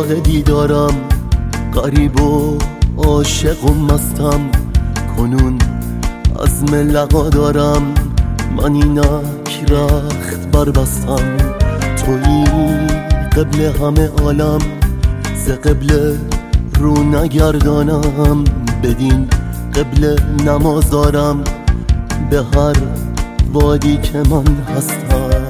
راه دیدارم، غریب و عاشق و مستم، کنون عزم لقا دارم. من اینک رخت بربستم، تویی قبل همه عالم، ز قبل رو نگردانم، بدین قبل نماز دارم به هر وادی که من هستم.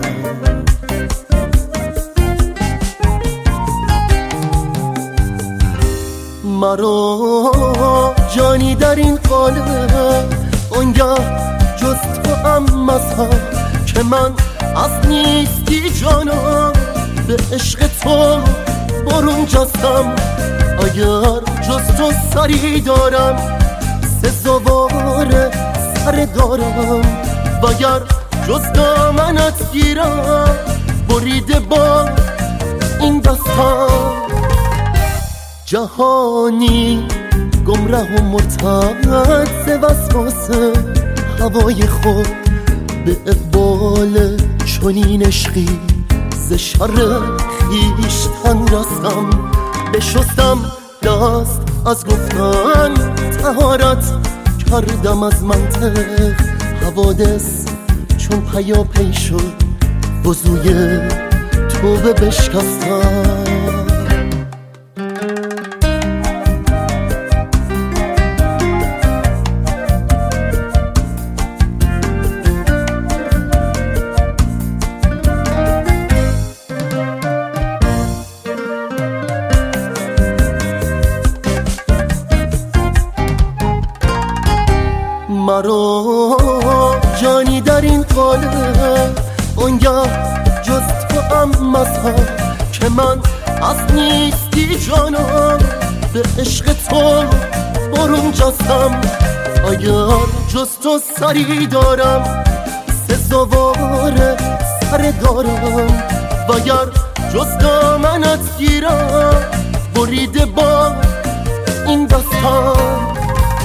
مرا جانی در این قالب، آنگه جز تو هم مذهب، که من از نیستی جانا به عشق تو برون جستم. اگر جز تو سری دارم، سزاوار سر دارم، وگر جز دامنت گیرم، بریده با این دستم. جهانی گمره و مرتد ز وسواس هوای خود، به اقبال چنین عشقی ز شر خویشتن رستم. بشستم دست از گفتن، طهارت کردم از منطق، حوادث چون پیاپی شد وضوی توبه بشکستم. مرا جانی در این قالب، آنگه جز تو هم مذهب، که من از نیستی جانا به عشق تو برون جستم. اگر جز تو سری دارم، سزاوار سر دارم، وگر جز دامنت گیرم، بریده با این دستم.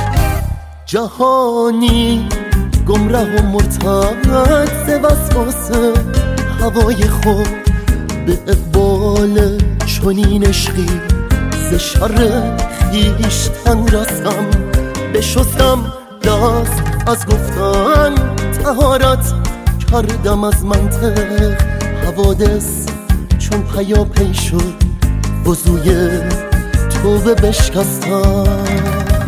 جهانی گمره و مرتد ز وسواس هوای خود، به اقبال چنین عشقی ز شر خویشتن رستم. بشستم دست از گفتن، طهارت کردم از منطق، حوادث چون پیاپی شد وضوی توبه بشکستم.